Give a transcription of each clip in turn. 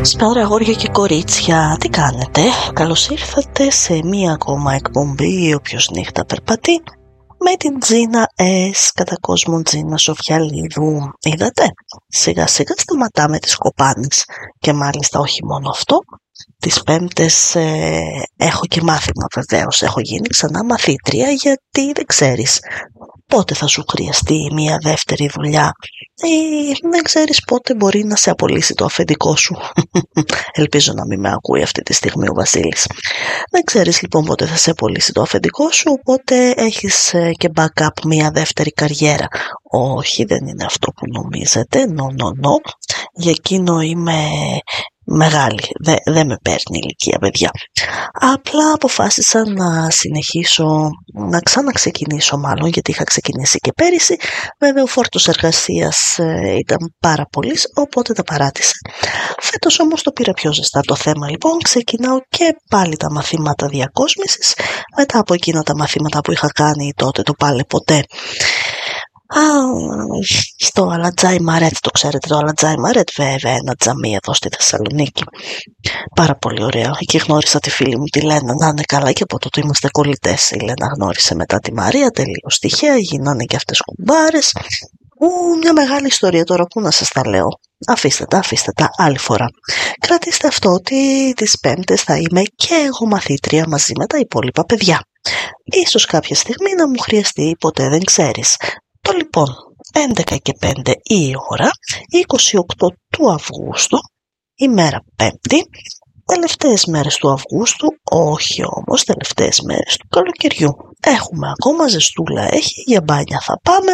Καλησπέρα αγόρια και κορίτσια, τι κάνετε? Καλώς ήρθατε σε μία ακόμα εκπομπή «Όποιος νύχτα περπατεί» με την Τζίνα κατά κόσμο Τζίνα Σοφιαλίδου. Είδατε, σιγά σιγά σταματάμε τις κοπάνες και μάλιστα όχι μόνο αυτό. Τις Πέμπτες έχω και μάθημα βεβαίως, έχω γίνει ξανά μαθήτρια γιατί δεν ξέρεις πότε θα σου χρειαστεί μια δεύτερη δουλειά ή δεν ξέρεις πότε μπορεί να σε απολύσει το αφεντικό σου. Ελπίζω να μην με ακούει αυτή τη στιγμή ο Βασίλης. Δεν ξέρεις λοιπόν πότε θα σε απολύσει το αφεντικό σου, οπότε έχεις και backup μια δεύτερη καριέρα. Όχι, δεν είναι αυτό που νομίζετε, no. Για εκείνο είμαι μεγάλη, δεν με παίρνει ηλικία παιδιά. Απλά αποφάσισα να συνεχίσω, να ξαναξεκινήσω μάλλον, γιατί είχα ξεκινήσει και πέρυσι. Βέβαια ο φόρτος εργασίας ήταν πάρα πολύς, οπότε τα παράτησα. Φέτος όμως το πήρα πιο ζεστά το θέμα, λοιπόν ξεκινάω και πάλι τα μαθήματα διακόσμησης, μετά από εκείνα τα μαθήματα που είχα κάνει τότε το πάλε ποτέ. Στο Αλατζάι Μαρέτ, το ξέρετε το Αλατζάι Μαρέτ, βέβαια ένα τζαμί εδώ στη Θεσσαλονίκη, πάρα πολύ ωραίο. Εκεί γνώρισα τη φίλη μου τη Λένα, να είναι καλά, και από τότε είμαστε κολλητές. Η Λένα γνώρισε μετά τη Μαρία, τελείως τυχαία, γίνανε και αυτές κουμπάρες. Μια μεγάλη ιστορία τώρα, που να σας τα λέω. Αφήστε τα άλλη φορά. Κρατήστε αυτό ότι τις Πέμπτες θα είμαι και εγώ μαθήτρια μαζί με τα υπόλοιπα παιδιά. Ίσως κάποια στιγμή να μου χρειαστεί, ποτέ δεν ξέρεις. Το λοιπόν 11 και 5 η ώρα, 28 του Αυγούστου, ημέρα Πέμπτη, τελευταίες μέρες του Αυγούστου, όχι όμως τελευταίες μέρες του καλοκαιριού. Έχουμε ακόμα ζεστούλα, έχει, για μπάνια θα πάμε.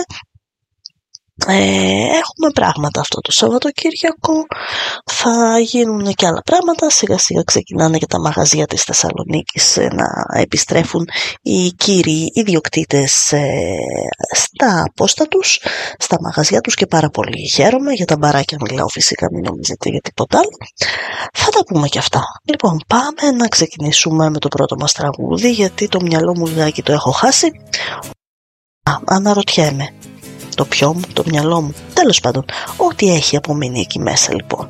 Έχουμε πράγματα αυτό το Σαββατοκύριακο, θα γίνουν και άλλα πράγματα. Σιγά σιγά ξεκινάνε και τα μαγαζιά της Θεσσαλονίκης να επιστρέφουν οι κύριοι ιδιοκτήτες στα πόστα τους, στα μαγαζιά τους, και πάρα πολύ χαίρομαι. Για τα μπαράκια μιλάω φυσικά, μην νομίζετε για τίποτα άλλο. Θα τα πούμε και αυτά. Λοιπόν, πάμε να ξεκινήσουμε με το πρώτο μας τραγούδι, γιατί το μυαλό μου λιγάκι το έχω χάσει. Αναρωτιέμαι. Το πιό μου, το μυαλό μου, τέλος πάντων, ό,τι έχει απομείνει εκεί μέσα λοιπόν.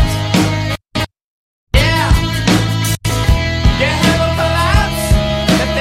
Yeah, have a collapse.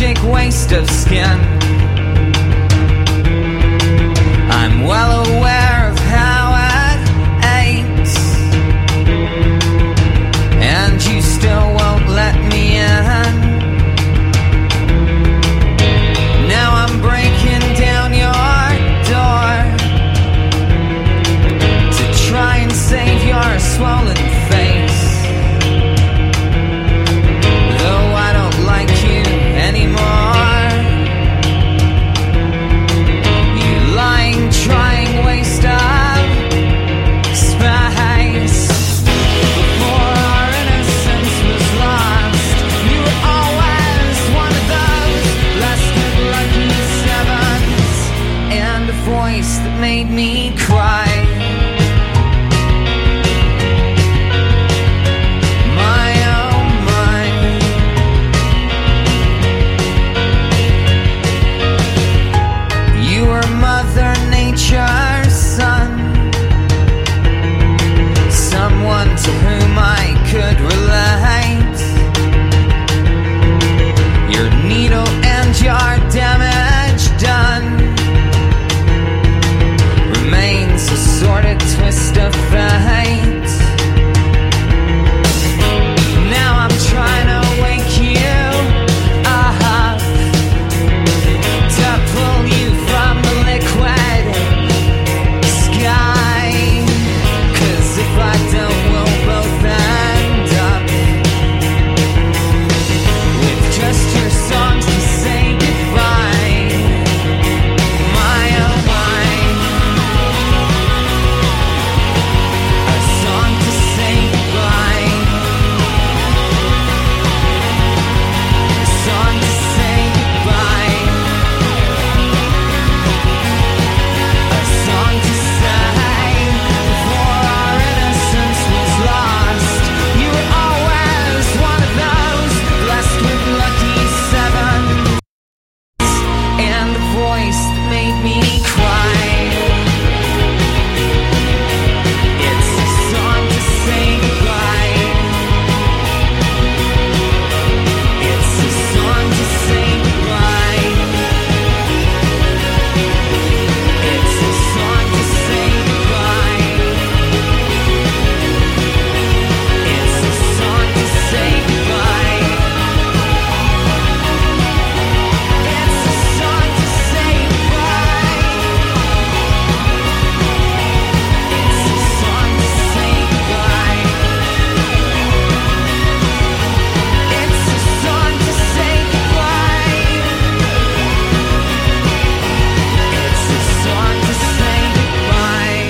tragic waste of skin. I'm well aware of how it aches, and you still won't let me in. Now I'm breaking down your door to try and save your swollen face, though I don't like you anymore. You lying, trying waste of space. Before our innocence was lost, you were always one of those less than lucky sevens, and a voice that made me cry. Mother Nature's son, someone to whom I could relate. Your needle and your damage done remains a sordid twist of fate. Now I'm trying to wake you up, to pull you from the liquid sky, 'cause if I don't, we'll both end up with just your songs to say goodbye. My oh my, a song to say goodbye, a song to say goodbye, a song to say before our innocence was lost. You were always one of those blessed with lucky sevens, and the voice that made me cry. It's a song to say goodbye. It's a song to say goodbye. It's a song to say goodbye. It's a song to say goodbye. It's a song to say goodbye. It's a song to say goodbye. It's a song to say goodbye. It's a song to say goodbye.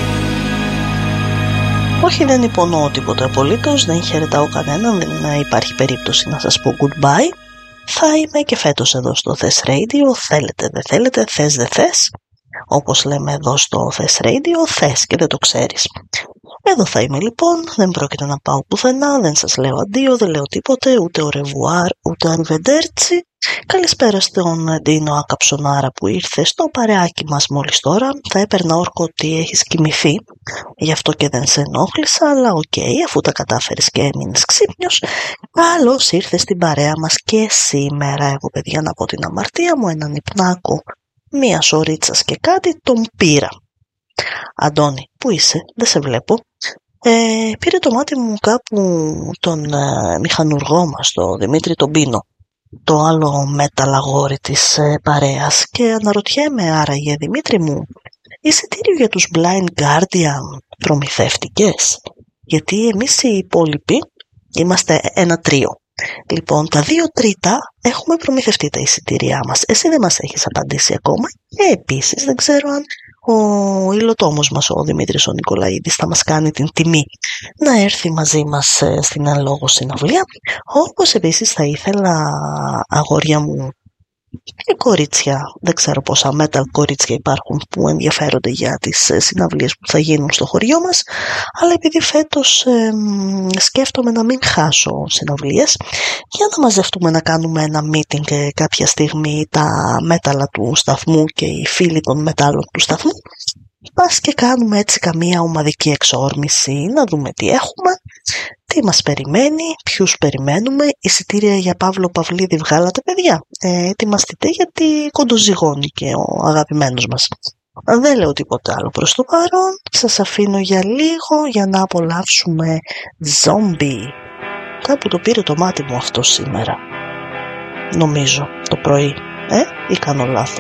Όχι, δεν υπονοώ τίποτα απολύτως, δεν χαιρετάω κανέναν, δεν υπάρχει περίπτωση να σας πω goodbye. Θα είμαι και φέτος εδώ στο Thess Radio, θέλετε δεν θέλετε, θες δεν θες. Όπως λέμε εδώ στο Thess Radio, θες και δεν το ξέρεις. Εδώ θα είμαι λοιπόν, δεν πρόκειται να πάω πουθενά, δεν σας λέω αντίο, δεν λέω τίποτε, ούτε au revoir, ούτε arrivederci. Καλησπέρα στον Ντίνο Ακαψονάρα που ήρθε στο παρεάκι μας μόλις τώρα. Θα έπαιρνα όρκο ότι έχεις κοιμηθεί, γι' αυτό και δεν σε ενόχλησα, αλλά οκ, αφού τα κατάφερες και έμεινες ξύπνιος, καλώς ήρθες στην παρέα μας και σήμερα. Εγώ, παιδιά, να πω την αμαρτία μου, έναν υπνάκο μία σωρίτσας και κάτι τον πήρα. Αντώνη, πού είσαι, δεν σε βλέπω. Πήρε το μάτι μου κάπου τον μηχανουργό μας, τον Δημήτρη τον Πίνο, το άλλο μέταλλαγόρι της παρέας, και αναρωτιέμαι, άραγε Δημήτρη μου, εισιτήριο για τους Blind Guardian προμηθεύτηκες? Γιατί εμείς οι υπόλοιποι είμαστε ένα τρίο. Λοιπόν, τα 2/3 έχουμε προμηθευτεί τα εισιτήριά μας. Εσύ δεν μας έχεις απαντήσει ακόμα. Και επίσης δεν ξέρω αν ο υλοτόμος μας, ο Δημήτρης ο Νικολαίδης, θα μας κάνει την τιμή να έρθει μαζί μας στην εν λόγω συναυλία. Όπως επίσης θα ήθελα, αγόρια μου και κορίτσια, δεν ξέρω πόσα metal κορίτσια υπάρχουν που ενδιαφέρονται για τις συναυλίες που θα γίνουν στο χωριό μας, αλλά επειδή φέτος σκέφτομαι να μην χάσω συναυλίες, για να μαζευτούμε να κάνουμε ένα meeting κάποια στιγμή, τα μέταλλα του σταθμού και οι φίλοι των μετάλλων του σταθμού, πας και κάνουμε έτσι καμία ομαδική εξόρμηση, να δούμε τι έχουμε Τι μας περιμένει, ποιους περιμένουμε, εισιτήρια για Παύλο Παυλίδη βγάλατε παιδιά? Ετοιμαστείτε γιατί κοντοζυγώνει και ο αγαπημένος μας. Δεν λέω τίποτα άλλο προς το παρόν, σας αφήνω για λίγο για να απολαύσουμε Zombie. Κάπου το πήρε το μάτι μου αυτό σήμερα, νομίζω το πρωί, ή κάνω λάθος?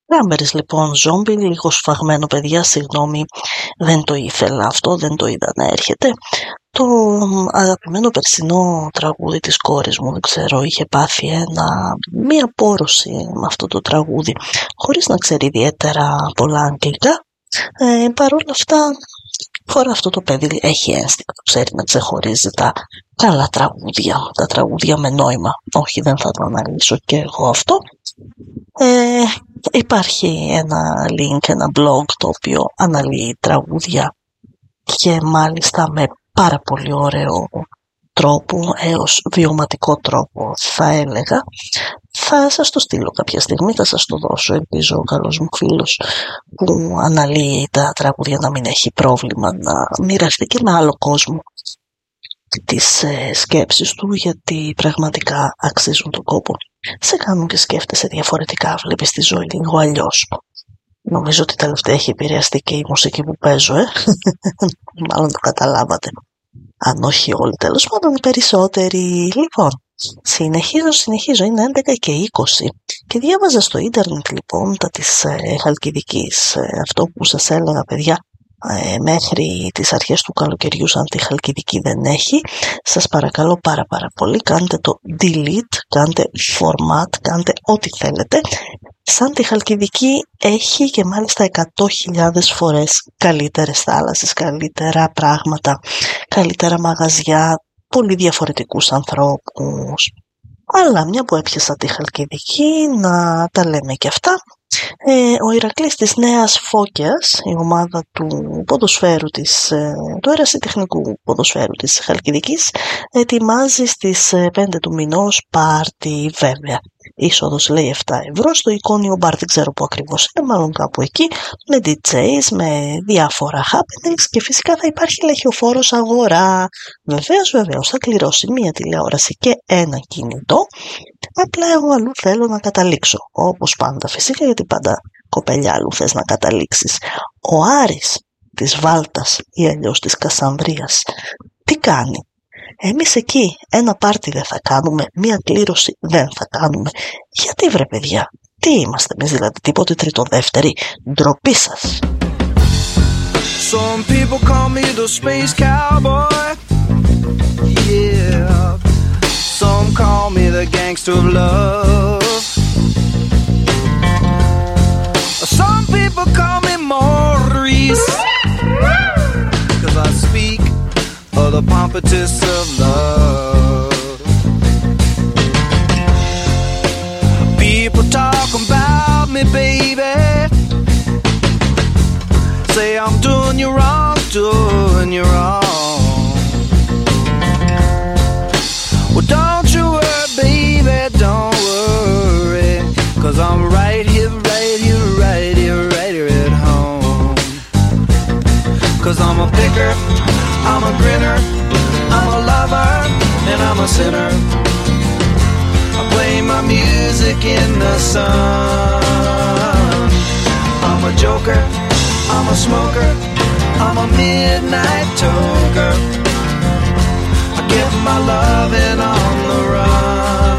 Cranberries λοιπόν, ζόμπι, λίγο σφαγμένο παιδιά, συγγνώμη, δεν το ήθελα αυτό, δεν το είδα να έρχεται. Το αγαπημένο περσινό τραγούδι της κόρης μου, δεν ξέρω, είχε πάθει μία πόρωση με αυτό το τραγούδι, χωρίς να ξέρει ιδιαίτερα πολλά αγγλικά. Παρόλα αυτά, φορά αυτό το παιδί έχει ένστικτο, ξέρει να ξεχωρίζει τα καλά τραγούδια, τα τραγούδια με νόημα. Όχι, δεν θα το αναλύσω και εγώ αυτό. Υπάρχει ένα link, ένα blog το οποίο αναλύει τραγούδια και μάλιστα με πάρα πολύ ωραίο τρόπο, έως βιωματικό τρόπο θα έλεγα. Θα σας το στείλω κάποια στιγμή, θα σας το δώσω, ελπίζω ο καλός μου φίλος που αναλύει τα τραγούδια να μην έχει πρόβλημα να μοιραστεί και με άλλο κόσμο τις σκέψεις του, γιατί πραγματικά αξίζουν τον κόπο. Σε κάνουν και σκέφτεσαι διαφορετικά, βλέπεις τη ζωή λίγο αλλιώς. Νομίζω ότι τελευταία έχει επηρεαστεί και η μουσική που παίζω, μάλλον το καταλάβατε. Αν όχι όλοι, τέλος πάντων οι περισσότεροι. Λοιπόν, συνεχίζω, είναι 11 και 20 και διάβαζα στο ίντερνετ λοιπόν τα της Χαλκιδικής, αυτό που σας έλεγα παιδιά, μέχρι τις αρχές του καλοκαιριού, αν τη Χαλκιδική δεν έχει, σας παρακαλώ πάρα πολύ, κάντε το delete, κάντε format, κάντε ό,τι θέλετε. Σαν τη Χαλκιδική έχει και μάλιστα 100.000 φορές καλύτερες θάλασσες, καλύτερα πράγματα, καλύτερα μαγαζιά, πολύ διαφορετικούς ανθρώπους. Αλλά μια που έπιασα τη Χαλκιδική, να τα λέμε και αυτά. Ο Ηρακλής της Νέας Φώκιας, η ομάδα του ποδοσφαίρου του ερασιτεχνικού ποδοσφαίρου της Χαλκιδικής, ετοιμάζει στις 5 του μηνός πάρτι, βέβαια. Είσοδος λέει 7 ευρώ στο εικόνιο μπαρ, δεν ξέρω που ακριβώς είναι, μάλλον κάπου εκεί, με DJs, με διάφορα happenings και φυσικά θα υπάρχει λαχιοφόρος αγορά. Βεβαίως θα κληρώσει μία τηλεόραση και ένα κινητό. Απλά εγώ αλλού θέλω να καταλήξω, όπως πάντα φυσικά, γιατί πάντα κοπελιά αλλού θες να καταλήξεις. Ο Άρης της Βάλτας ή αλλιώς της Κασανδρίας τι κάνει? Εμείς εκεί ένα πάρτι δεν θα κάνουμε, μία κλήρωση δεν θα κάνουμε. Γιατί βρε παιδιά, τι είμαστε εμείς δηλαδή, τίποτε τριτοδεύτεροι? Ντροπή σας. Some people call me the space cowboy. Yeah. Some call me the gangster of love. Some people call me Maurice, 'cause I speak of the pompatus of love. People talk about me, baby, say I'm doing you wrong, doing you wrong. Well, don't you worry, baby, don't worry, 'cause I'm right here at home. 'Cause I'm a picker, I'm a grinner, I'm a lover, and I'm a sinner. I play my music in the sun. I'm a joker, I'm a smoker, I'm a midnight toker. I get my loving on the run.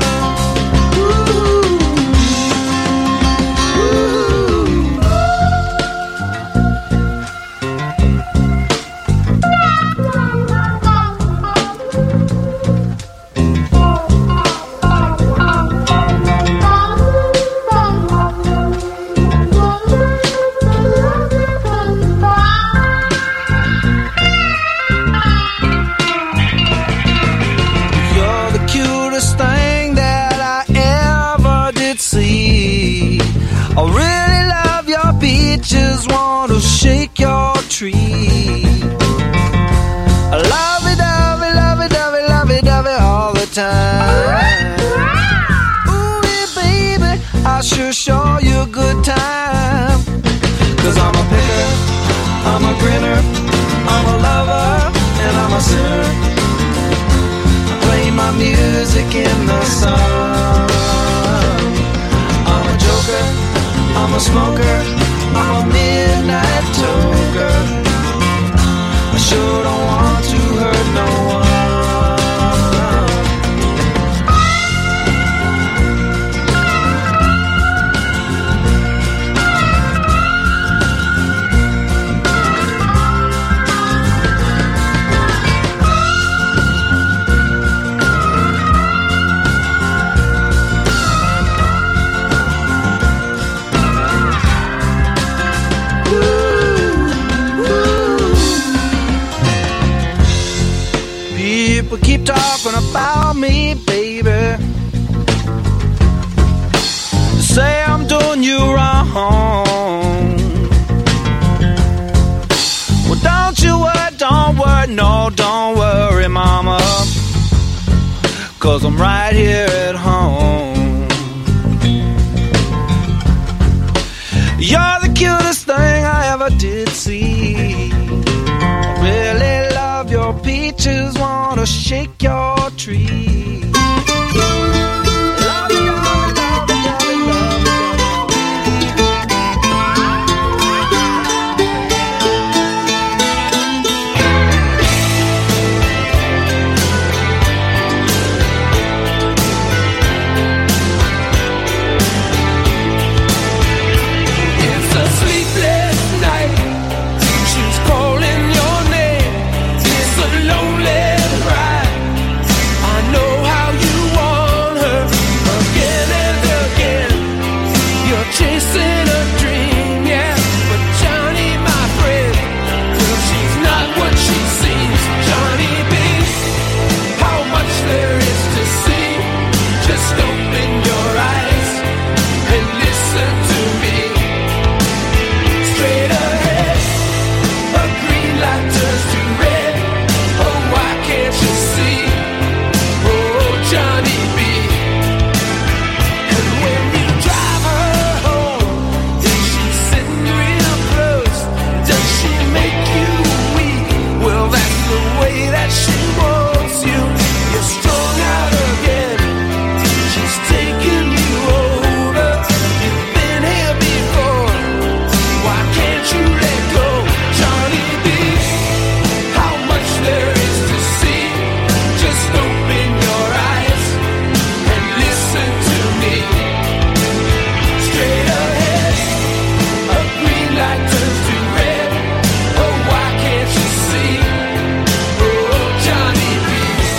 I really love your beaches, want to shake your tree. I lovey-dovey, lovey-dovey, lovey-dovey all the time. Ooh, yeah, baby, I sure show you a good time. 'Cause I'm a picker, I'm a grinner, I'm a lover, and I'm a sinner. I play my music in the sun. I'm a joker, I'm a smoker, I'm a midnight toker. I sure don't want to hurt no one. people keep talking about me, baby. They say I'm doing you wrong. Well, don't you worry, no, don't worry, mama, 'cause I'm right here at home. You're the cutest thing I ever did see. I really love your peaches, wanna shake your tree. Love you, love you, love you, love you, love you. It's a sleepless night. She's calling your name. It's a lonely ride. I know how you want her again and again. You're chasing a dream, yeah. But Johnny, my friend, well, she's not what she seems. Johnny B, how much there is to see. Just open your eyes and listen to me. Straight ahead, a green light turns to red. Oh, why can't you see? Oh, Johnny B. And when you drive her home, is she sitting real close? Does she make you weak? Well, that's the way that she wants you. You're strung out again. She's taking you over. You've been here before. Why can't you let go, Johnny B? How much there is to see. Just open your eyes and listen to me. Straight ahead, a green light turns to red. Oh, why can't you see? Oh, Johnny B.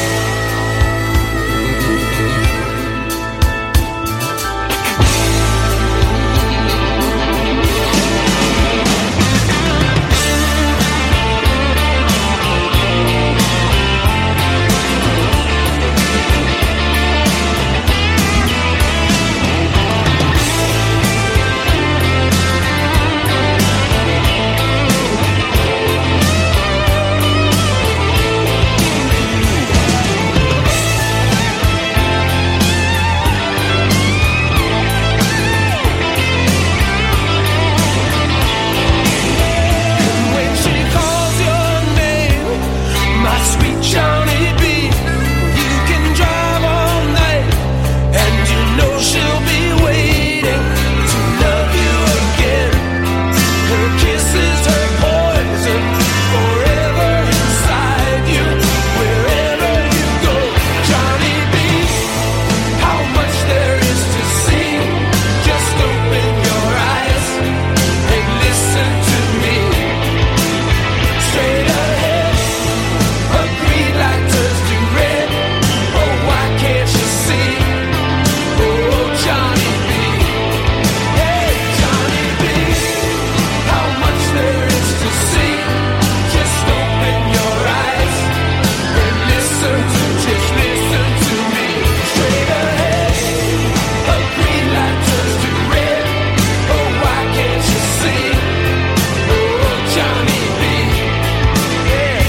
When she calls your name, my sweet Johnny B, you can drive all night, and you know she'll be waiting to love you again. Her kisses, her poison, forever inside you, wherever you go, Johnny B. How much there is to see. Just open your eyes and listen to me. Straight ahead, a green light turns to red. Oh, why can't you see? Oh, Johnny B. Hey, Johnny B. How much there is to see. Just open your eyes and just listen to me. Straight ahead, a green light turns to red. Oh, why can't you see? Oh, Johnny B. Yeah.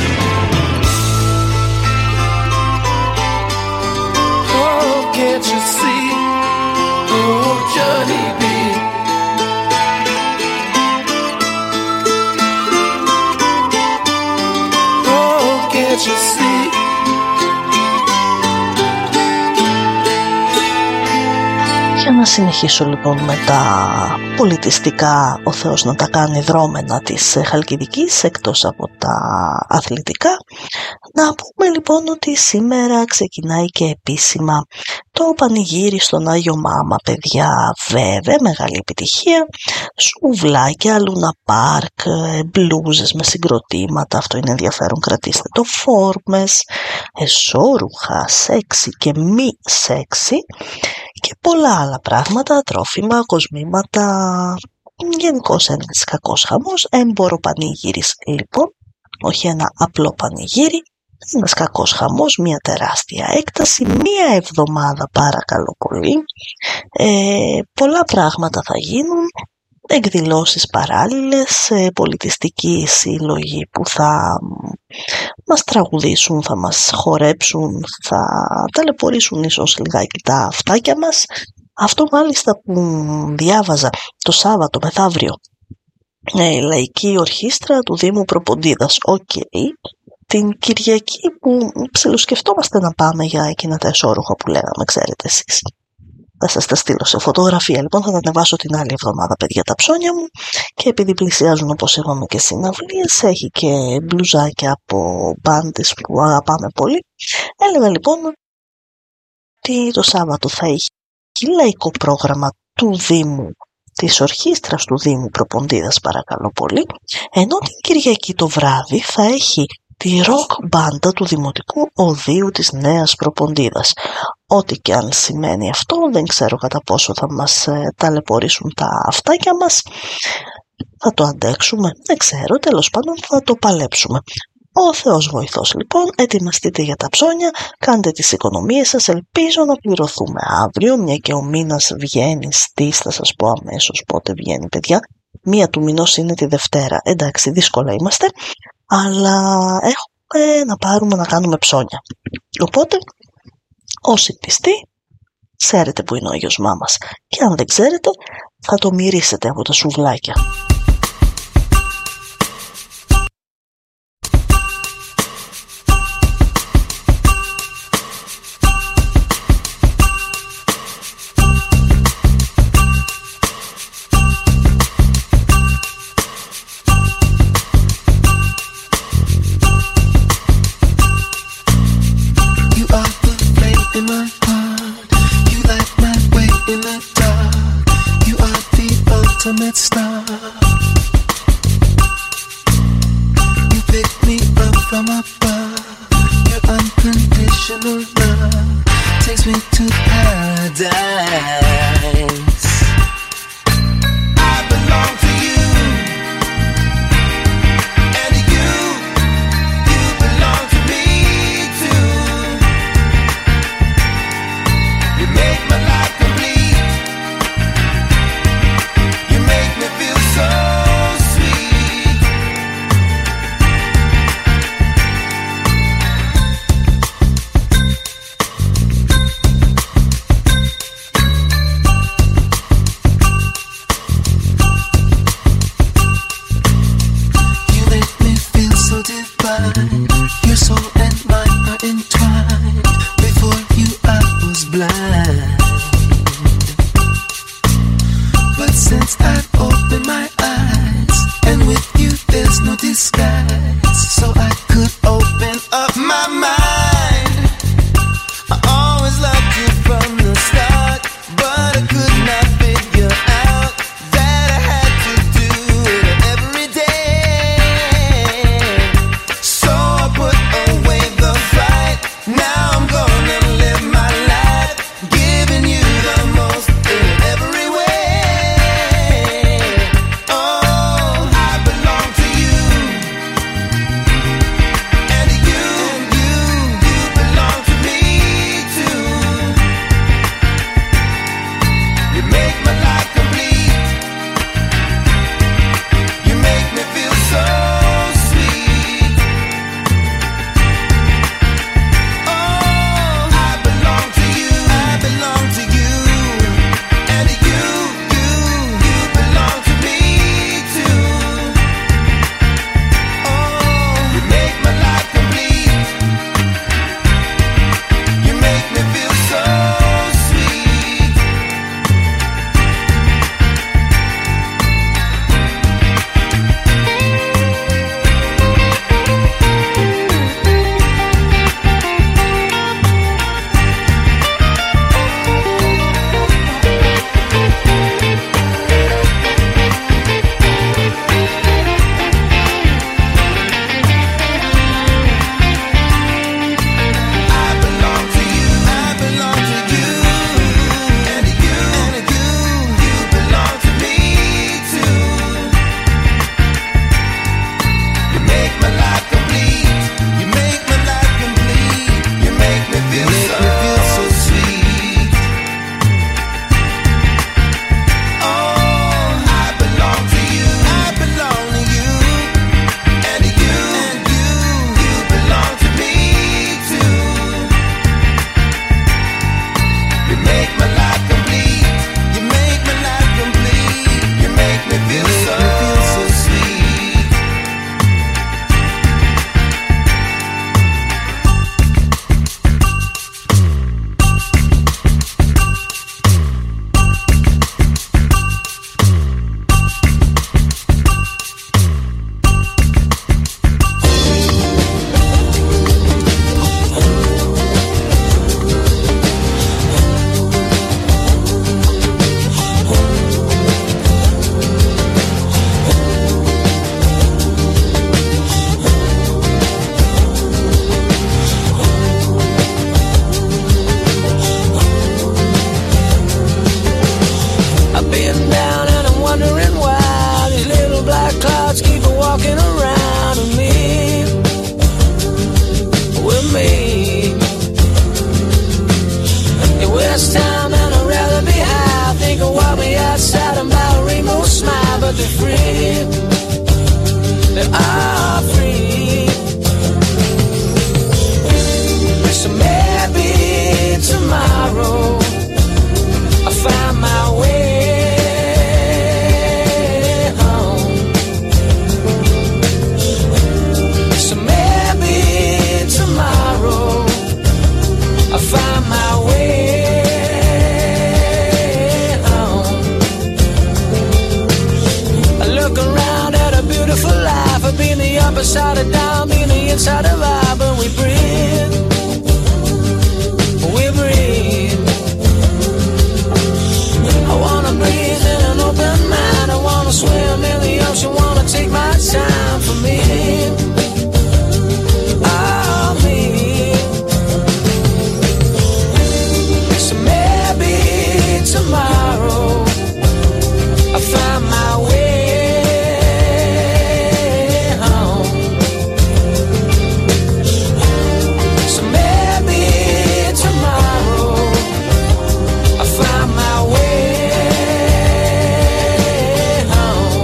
Oh, can't you see? Oh, Johnny B. Oh, can't you see? Για να συνεχίσω λοιπόν με τα πολιτιστικά, ο Θεός να τα κάνει δρόμενα της Χαλκιδικής εκτός από τα αθλητικά, να πούμε λοιπόν ότι σήμερα ξεκινάει και επίσημα το πανηγύρι στον Άγιο Μάμα, παιδιά, βέβαια, μεγάλη επιτυχία, σουβλάκια, λούνα πάρκ, μπλούζες με συγκροτήματα, αυτό είναι ενδιαφέρον, κρατήστε το, φόρμες, εσώρουχα, σεξι και μη σεξι και πολλά άλλα πράγματα, τρόφιμα, κοσμήματα, γενικώς ένας κακός χαμός, έμπορο πανηγύρις λοιπόν, όχι ένα απλό πανηγύρι, Ένας κακός χαμός, μια τεράστια έκταση, μια εβδομάδα παρακαλώ πολύ. Πολλά πράγματα θα γίνουν, εκδηλώσεις παράλληλες, πολιτιστικοί σύλλογοι που θα μας τραγουδήσουν, θα μας χορέψουν, θα ταλαιπωρήσουν ίσως λιγάκι τα αυτάκια μας. Αυτό μάλιστα που διάβαζα το Σάββατο μεθαύριο, λαϊκή ορχήστρα του Δήμου Προποντίδας. Την Κυριακή που ψιλοσκεφτόμαστε να πάμε για εκείνα τα εσώρουχα που λέγαμε, ξέρετε εσείς. Θα σας τα στείλω σε φωτογραφία, λοιπόν, θα τα ανεβάσω την άλλη εβδομάδα, παιδιά, τα ψώνια μου. Και επειδή πλησιάζουν, όπως είπαμε, και συναυλίες, έχει και μπλουζάκια από μπάντες που αγαπάμε πολύ. Έλεγα λοιπόν ότι το Σάββατο θα έχει λαϊκό πρόγραμμα του Δήμου, της ορχήστρας του Δήμου Προποντίδας, παρακαλώ πολύ, ενώ την Κυριακή το βράδυ θα έχει τη ροκ μπάντα του Δημοτικού Οδείου της Νέας Προποντίδας. Ό,τι και αν σημαίνει αυτό, δεν ξέρω κατά πόσο θα μας ταλαιπωρήσουν τα αυτάκια μας, θα το αντέξουμε, δεν ξέρω, τέλος πάντων θα το παλέψουμε. Ο Θεός βοηθός, λοιπόν, ετοιμαστείτε για τα ψώνια, κάντε τις οικονομίες σας, ελπίζω να πληρωθούμε αύριο, μια και ο μήνας βγαίνει στις, θα σας πω αμέσως πότε βγαίνει, παιδιά. 1 του μηνός είναι τη Δευτέρα, εντάξει, δύσκολα είμαστε, αλλά έχουμε να πάρουμε να κάνουμε ψώνια. Οπότε, όσοι πιστοί, ξέρετε που είναι ο Άγιος Μάμας, και αν δεν ξέρετε, θα το μυρίσετε από τα σουβλάκια. Star. You pick me up from above. Your unconditional love takes me to paradise. I belong to you, and you belong to me too. You make my life complete. You make me feel so sweet. You make me feel so divine. Your soul and mine are entwined. Before you I was blind, but since I've opened my eyes, and with you there's no disguise, so I could open up my mind. I always loved you from the start, but I could not figure out that I had to do it every day. So I put away the fight. Now I'm gonna live my life, giving you the most in every way. Oh, I belong to you, outside and buy a rainbow smile, but they're free. They are free. So maybe tomorrow I'll find my way home. So maybe tomorrow I'll find my way home. I look around at a beautiful life. I've been the upside of down, been the inside of out, but we breathe. We breathe. I wanna breathe in an open mind. I wanna swim in the ocean, wanna take my time for me. Oh, me. So maybe tomorrow I'll find my way home. So maybe tomorrow I'll find my way home.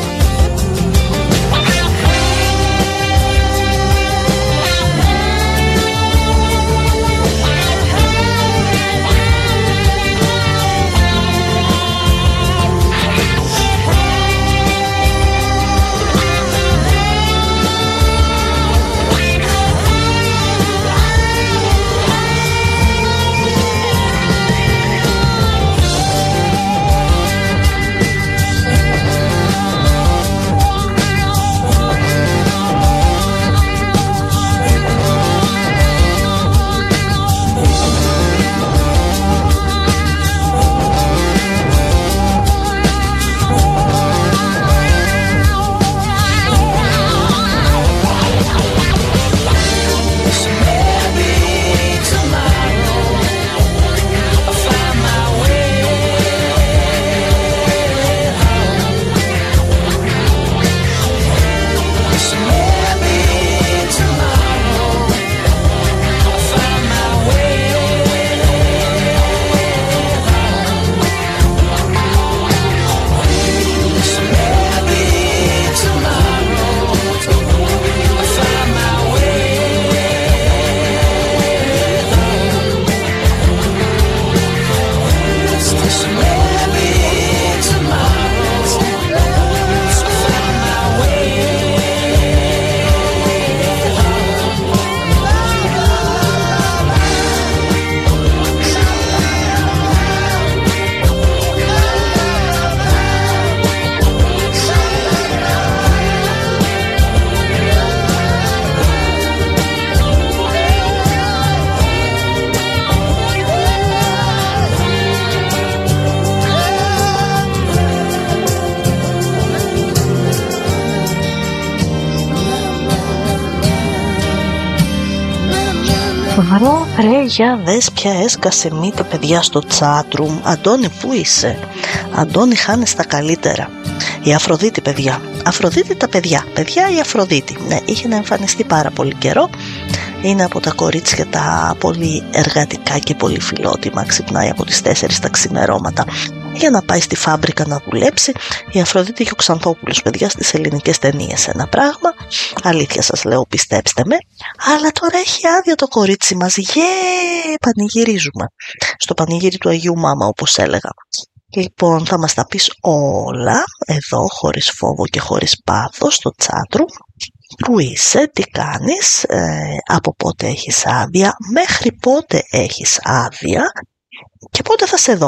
Ρε, για δες πια έσκασε μύτη παιδιά στο chatroom. Αντώνη, πού είσαι? Αντώνη, χάνεις τα καλύτερα. Η Αφροδίτη, παιδιά. Αφροδίτη τα παιδιά. Παιδιά, η Αφροδίτη. Ναι, είχε να εμφανιστεί πάρα πολύ καιρό. Είναι από τα κορίτσια τα πολύ εργατικά και πολύ φιλότιμα. Ξυπνάει από τις 4 τα ξημερώματα για να πάει στη φάμπρικα να δουλέψει. Η Αφροδίτη και ο Ξανθόπουλος, παιδιά, στις ελληνικές ταινίες ένα πράγμα. Αλήθεια σας λέω, πιστέψτε με. Αλλά τώρα έχει άδεια το κορίτσι μας. Πανηγυρίζουμε. Στο πανηγύρι του Αγίου Μάμα, όπως έλεγα. Λοιπόν, θα μας τα πεις όλα εδώ, χωρίς φόβο και χωρίς πάθος, στο chatroom. Πού είσαι, τι κάνεις, από πότε έχεις άδεια, μέχρι πότε έχεις άδεια και πότε θα σε δω.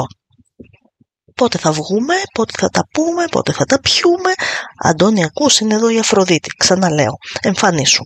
Πότε θα βγούμε, πότε θα τα πούμε, πότε θα τα πιούμε. Αντώνη, ακούς, είναι εδώ η Αφροδίτη. Ξαναλέω, εμφανίσου.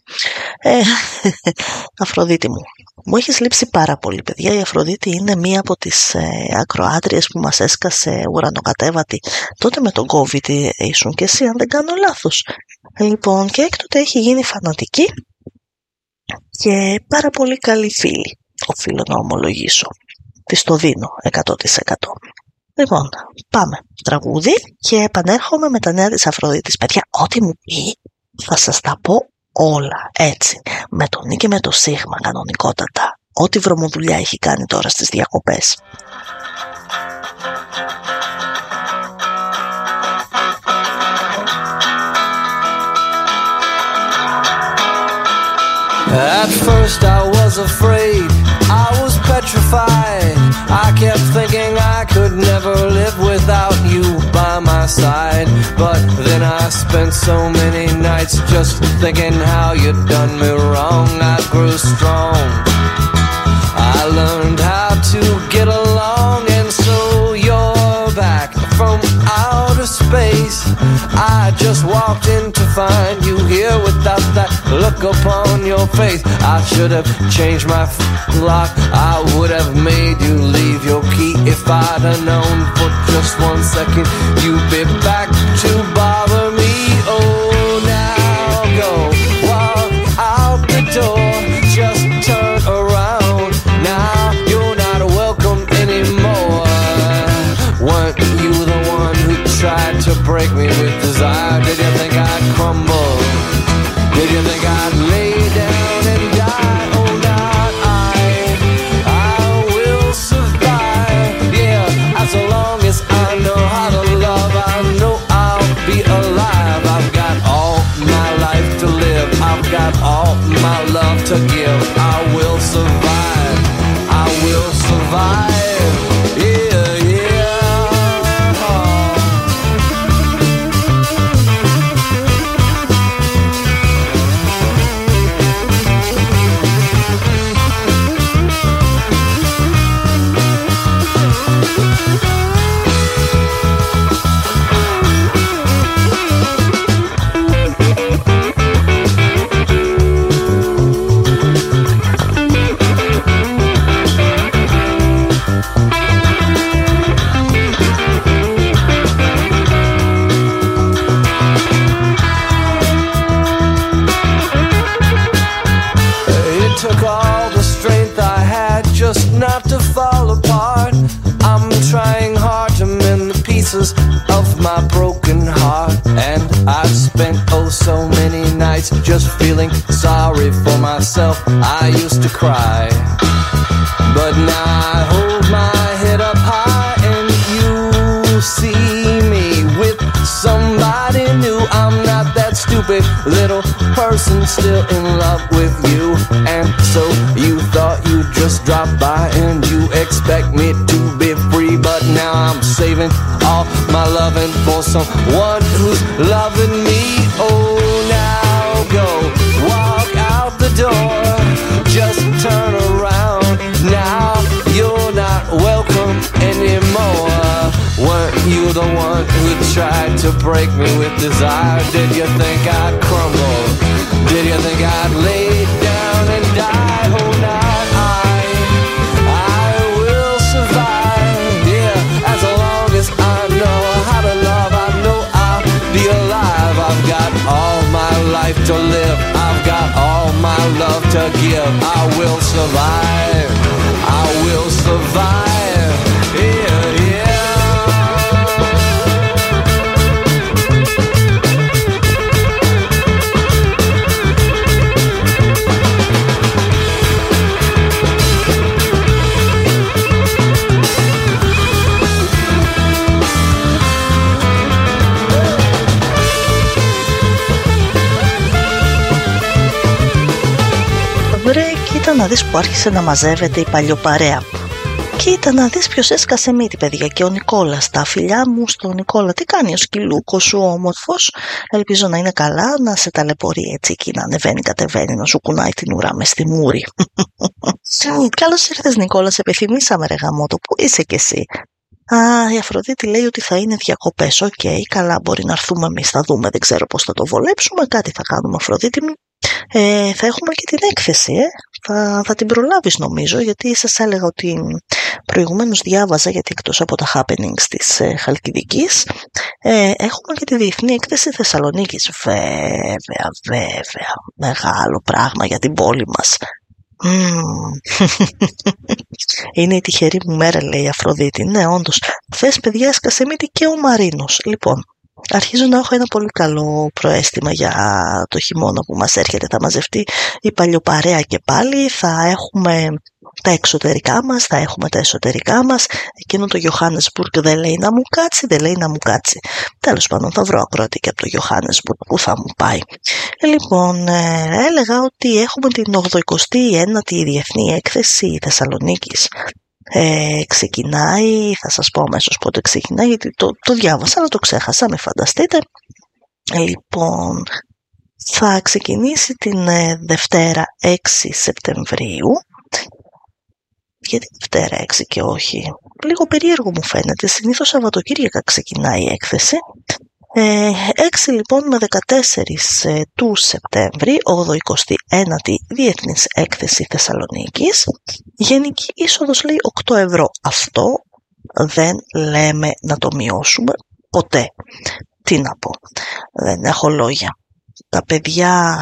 Αφροδίτη μου, μου έχεις λείψει πάρα πολύ, παιδιά. Η Αφροδίτη είναι μία από τις ακροάτριες που μας έσκασε ουρανοκατέβατη. Τότε με τον COVID ήσουν και εσύ, αν δεν κάνω λάθος. Λοιπόν, και έκτοτε έχει γίνει φανατική και πάρα πολύ καλή φίλη. Οφείλω να ομολογήσω. Της το δίνω 100%. Λοιπόν, πάμε τραγούδι και επανέρχομαι με τα νέα της Αφροδίτης. Παιδιά, ό,τι μου πει θα σας τα πω όλα, έτσι, με τον Νί και με το Σίγμα κανονικότατα. Ό,τι βρωμοδουλειά έχει κάνει τώρα στις διακοπές. At first I was afraid, I was petrified. I kept thinking I could never live without you by my side. But then I spent so many nights just thinking how you'd done me wrong. I grew strong, I learned how to get along, and so you're back from outer space. I just walked in to find you here without that look upon your face. I should have changed my lock, I would have made you leave your key. If I'd have known for just 1 second you'd be back to bother me. Oh, now go, walk out the door, just turn around. Now you're not welcome anymore. Weren't you the one who tried to break me with desire? Did you think I'd crumble? Did you think I'd lay down and die? Oh, not I will survive. Yeah, as long as I know how to love, I know I'll be alive. I've got all my life to live, I've got all my love to give. I will survive, I will survive. Yeah, yeah. Took all the strength I had just not to fall apart. I'm trying hard to mend the pieces of my broken heart, and I've spent oh so many nights just feeling sorry for myself. I used to cry, but now I hold my head up high and you see me with somebody new. I'm not that stupid little person still in love with you. And so you thought you'd just drop by and you expect me to be free, but now I'm saving all my loving for someone who's loving me. Oh, now go, walk out the door, just turn around. Now you're not welcome anymore. Weren't you the one who tried to break me with desire? Did you think I'd crumble? Did you think I'd lay down and die? Oh, not I will survive. Yeah, as long as I know how to love, I know I'll be alive. I've got all my life to live, I've got all my love to give. I will survive, I will survive. Yeah, yeah. Βρε, κοίτα να δεις που άρχισε να μαζεύεται η παλιοπαρέα. Κοίτα να δεις ποιος έσκασε μύτη, παιδιά, και ο Νικόλας. Τα φιλιά μου στον Νικόλα. Τι κάνει ο σκυλούκος σου όμορφος? Ελπίζω να είναι καλά, να σε ταλαιπωρεί έτσι εκεί, να ανεβαίνει κατεβαίνει, να σου κουνάει την ουρά μες στη μούρη. Καλώς ήρθες, Νικόλα, σε επιθυμήσαμε ρε γαμότο. Πού είσαι κι εσύ? Η Αφροδίτη λέει ότι θα είναι διακοπές. Οκ, καλά, μπορεί να έρθουμε εμείς, θα δούμε, δεν ξέρω πώς θα το βολέψουμε, κάτι θα κάνουμε, Αφροδίτη μου. Θα έχουμε και την έκθεση, θα την προλάβεις νομίζω, γιατί σας έλεγα ότι προηγουμένως διάβαζα, γιατί εκτός από τα happenings της Χαλκιδικής έχουμε και τη διεθνή έκθεση Θεσσαλονίκης. Βέβαια, μεγάλο πράγμα για την πόλη μας. Είναι η τυχερή μου μέρα, λέει η Αφροδίτη. Ναι, όντως, χθες παιδιά έσκασε μύτη και ο Μαρίνος. Λοιπόν, αρχίζω να έχω ένα πολύ καλό προαίσθημα για το χειμώνα που μας έρχεται. Θα μαζευτεί η παλιοπαρέα και πάλι. Θα έχουμε τα εξωτερικά μας, θα έχουμε τα εσωτερικά μας. Εκείνο το Johannesburg δεν λέει να μου κάτσει, δεν λέει να μου κάτσει. Τέλος πάντων, θα βρω ακροατή και από το Johannesburg που θα μου πάει. Λοιπόν, έλεγα ότι έχουμε την 89η Διεθνή Έκθεση Θεσσαλονίκης. Ξεκινάει, θα σας πω αμέσως πότε ξεκινάει, γιατί το διάβασα αλλά το ξέχασα, μην φανταστείτε. Λοιπόν, θα ξεκινήσει την Δευτέρα 6 Σεπτεμβρίου. Γιατί Δευτέρα 6 και όχι? Λίγο περίεργο μου φαίνεται. Συνήθως Σαββατοκύριακα ξεκινάει η έκθεση. 6 λοιπόν με 14 του Σεπτέμβρη, 89η Διεθνής Έκθεση Θεσσαλονίκης. Γενική είσοδος λέει 8 ευρώ. Αυτό δεν λέμε να το μειώσουμε ποτέ. Τι να πω, δεν έχω λόγια. Τα παιδιά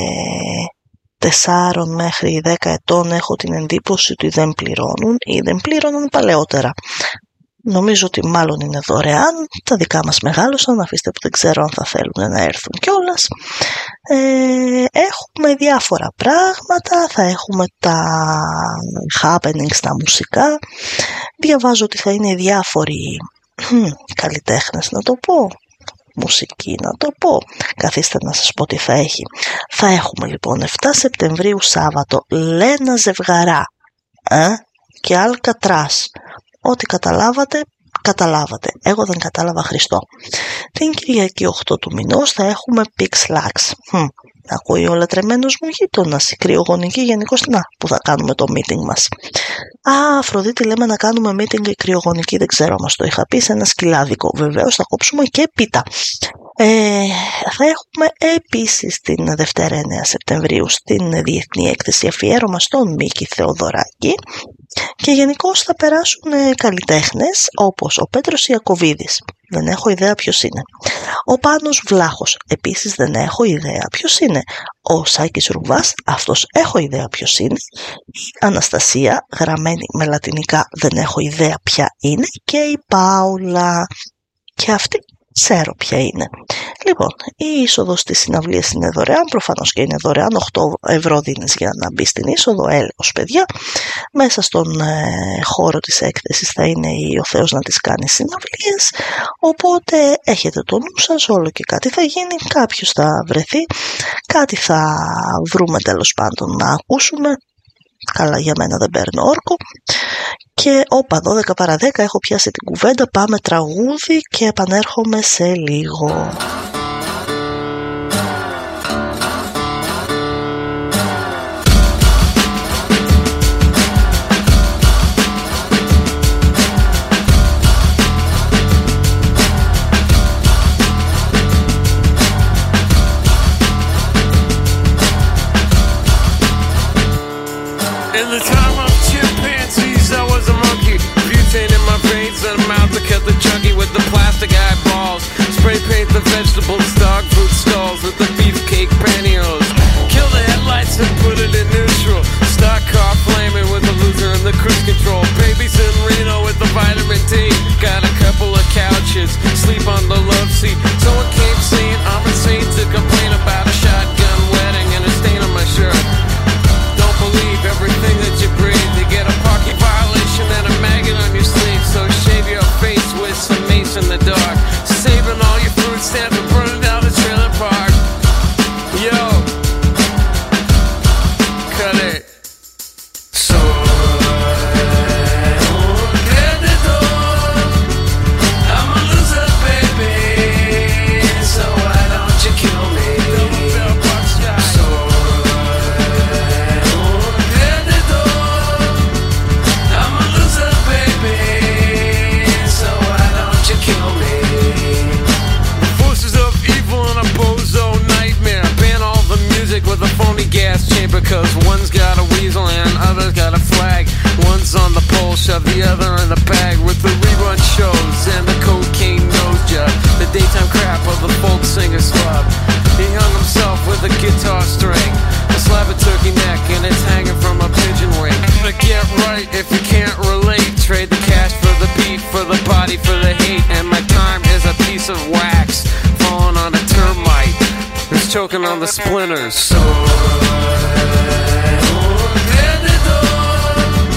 4 μέχρι 10 ετών έχω την εντύπωση ότι δεν πληρώνουν ή δεν πλήρωναν παλαιότερα. Νομίζω ότι μάλλον είναι δωρεάν. Τα δικά μας μεγάλωσαν, αφήστε που δεν ξέρω αν θα θέλουν να έρθουν κιόλας. Έχουμε διάφορα πράγματα, θα έχουμε τα happenings, τα μουσικά. Διαβάζω ότι θα είναι διάφοροι καλλιτέχνες, να το πω. Μουσική, να το πω. Καθίστε να σας πω τι θα έχει. Θα έχουμε λοιπόν 7 Σεπτεμβρίου Σάββατο Λένα Ζευγαρά και Αλκατράς. Ό,τι καταλάβατε. Εγώ δεν κατάλαβα Χριστό. Την Κυριακή 8 του μηνός θα έχουμε Pixlax. Ακούει ο λατρεμένος μου γείτονας, η κρυογονική γενικώς, να, που θα κάνουμε το meeting μας. Αφροδίτη, λέμε να κάνουμε meeting η κρυογονική, δεν ξέρω, μας το είχα πει, σε ένα σκυλάδικο. Βεβαίως θα κόψουμε και πίτα. Θα έχουμε επίσης την Δευτέρα 9 Σεπτεμβρίου στην Διεθνή Έκθεση αφιέρωμα στον Μίκη Θεοδωράκη. Και γενικώς θα περάσουν καλλιτέχνες όπως ο Πέτρος Ιακωβίδης, δεν έχω ιδέα ποιος είναι. Ο Πάνος Βλάχος, επίσης δεν έχω ιδέα ποιος είναι. Ο Σάκης Ρουβάς, αυτός έχω ιδέα ποιος είναι. Η Αναστασία, γραμμένη με λατινικά, δεν έχω ιδέα ποια είναι. Και η Πάουλα, και αυτή ξέρω ποια είναι. Λοιπόν, η είσοδος στις συναυλίες είναι δωρεάν, προφανώς και είναι δωρεάν, 8 ευρώ δίνεις για να μπει στην είσοδο, έλεος παιδιά. Μέσα στον χώρο της έκθεσης θα είναι ο Θεός να τις κάνει συναυλίες, οπότε έχετε το νου σας, όλο και κάτι θα γίνει, κάποιος θα βρεθεί, κάτι θα βρούμε τέλος πάντων να ακούσουμε. Καλά, για μένα δεν παίρνω όρκο. Και όπα, 12 παρά 10 έχω πιάσει την κουβέντα, πάμε τραγούδι και επανέρχομαι σε λίγο. Vegetables, dog food stalls with the beefcake pantyhose. Kill the headlights and put it in neutral. Stock car flaming with the loser and the cruise control. Babies in Reno with the vitamin D. Got a couple of couches, sleep on the love seat. Someone came saying I'm insane to complain about a shotgun wedding and a stain on my shirt. Don't believe everything that you breathe. You get a parking violation and a maggot on your sleeve. So shave your face with some mace in the dark. Saving all your food stamps and burning down the trailer park. Yo, cut it. So I'm a loser, baby. So why don't you kill me? So I'm a loser, baby. So why don't you kill me? With a phony gas chamber, cause one's got a weasel and other's got a flag. One's on the pole, shove the other in the bag. With the rerun shows and the cocaine nose job, the daytime crap of the folk singer's club. He hung himself with a guitar string, a slab of turkey neck, and it's hanging from a pigeon wing. But get right if you can't relate. Trade the cash for the beat, for the body, for the hate. And my time is a piece of wax falling on a termite. It's choking on the splinters. So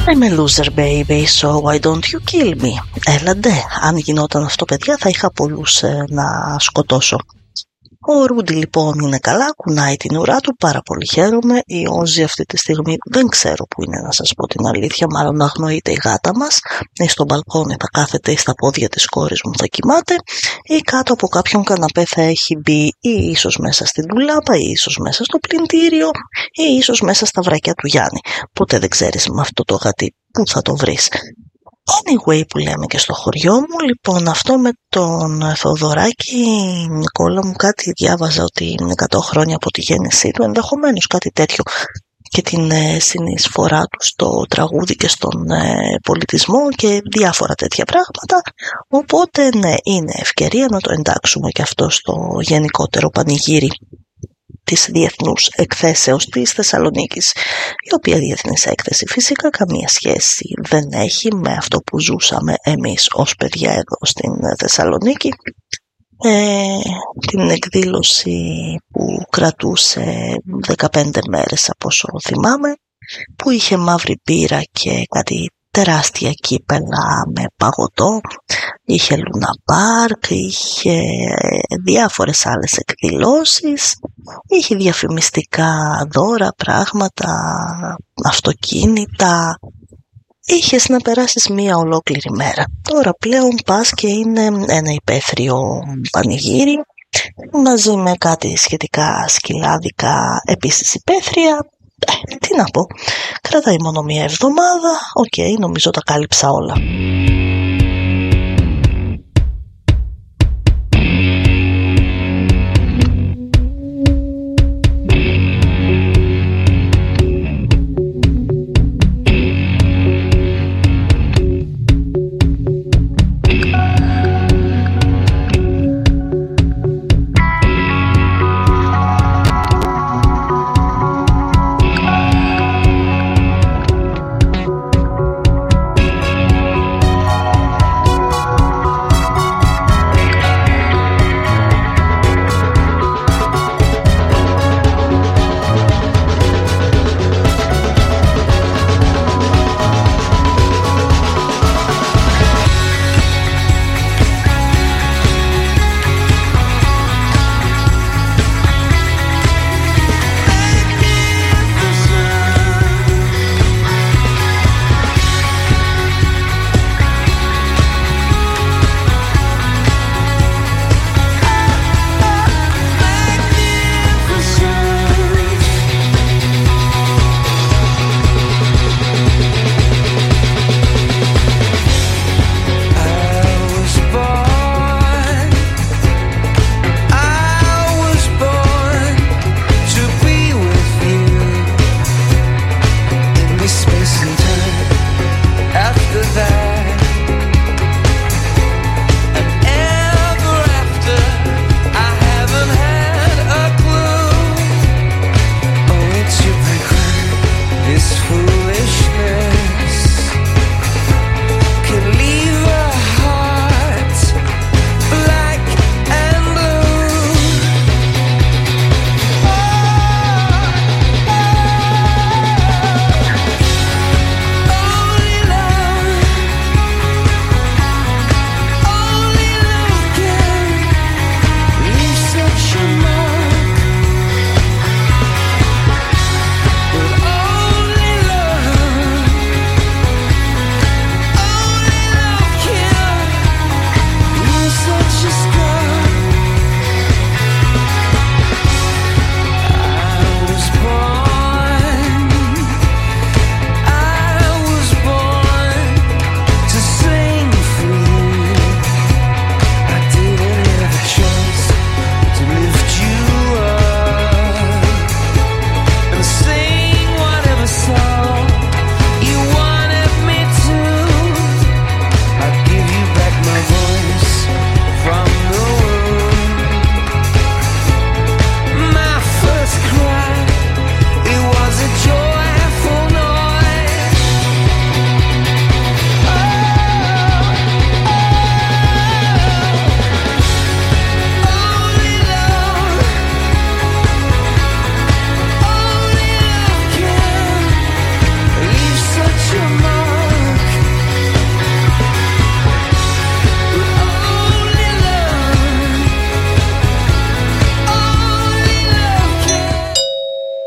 I'm a loser baby, so why don't you kill me? Έλαντε, αν γινόταν αυτό παιδιά θα είχα πολλούς να σκοτώσω. Ο Ρούντι λοιπόν είναι καλά, κουνάει την ουρά του, πάρα πολύ χαίρομαι. Η Όζη αυτή τη στιγμή δεν ξέρω που είναι, να σας πω την αλήθεια, μάλλον αγνοείται η γάτα μας. Στο μπαλκόνι θα κάθεται ή στα πόδια της κόρης μου θα κοιμάται, ή κάτω από κάποιον καναπέ θα έχει μπει, ή ίσως μέσα στην ντουλάπα, ή ίσως μέσα στο πλυντήριο, ή ίσως μέσα στα βρακιά του Γιάννη. Ποτέ δεν ξέρεις με αυτό το γατί που θα το βρεις. Anyway που λέμε και στο χωριό μου, λοιπόν αυτό με τον Θεοδωράκη, Νικόλα μου, κάτι διάβαζα ότι είναι 100 χρόνια από τη γέννησή του, ενδεχομένως κάτι τέτοιο, και την συνεισφορά του στο τραγούδι και στον πολιτισμό και διάφορα τέτοια πράγματα, οπότε ναι, είναι ευκαιρία να το εντάξουμε και αυτό στο γενικότερο πανηγύρι της Διεθνούς Εκθέσεως της Θεσσαλονίκης, η οποία διεθνής έκθεση φυσικά καμία σχέση δεν έχει με αυτό που ζούσαμε εμείς ως παιδιά εδώ στην Θεσσαλονίκη. Την εκδήλωση που κρατούσε 15 μέρες από όσο θυμάμαι, που είχε μαύρη μπύρα και κάτι τεράστια κύπελα με παγωτό, είχε Λούνα Πάρκ, είχε διάφορες άλλες εκδηλώσεις, είχε διαφημιστικά δώρα, πράγματα, αυτοκίνητα, είχες να περάσεις μία ολόκληρη μέρα. Τώρα πλέον πας και είναι ένα υπαίθριο πανηγύρι μαζί με κάτι σχετικά σκυλάδικα επίσης υπαίθρια. Τι να πω, κρατάει μόνο μία εβδομάδα, νομίζω τα κάλυψα όλα.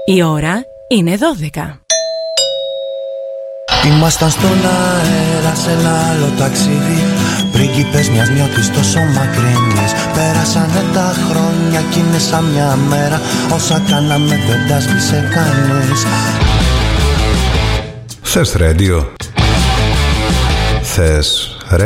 Η ώρα είναι 12. Ήμασταν στον αέρα σε ένα άλλο ταξίδι, πρίγκιπες μιας νιώτης τόσο μακρινής. Πέρασανε τα χρόνια κι είναι σαν μια μέρα, όσα κάναμε δεν τα σβήσε κανείς. Θες ρέντιο? Θες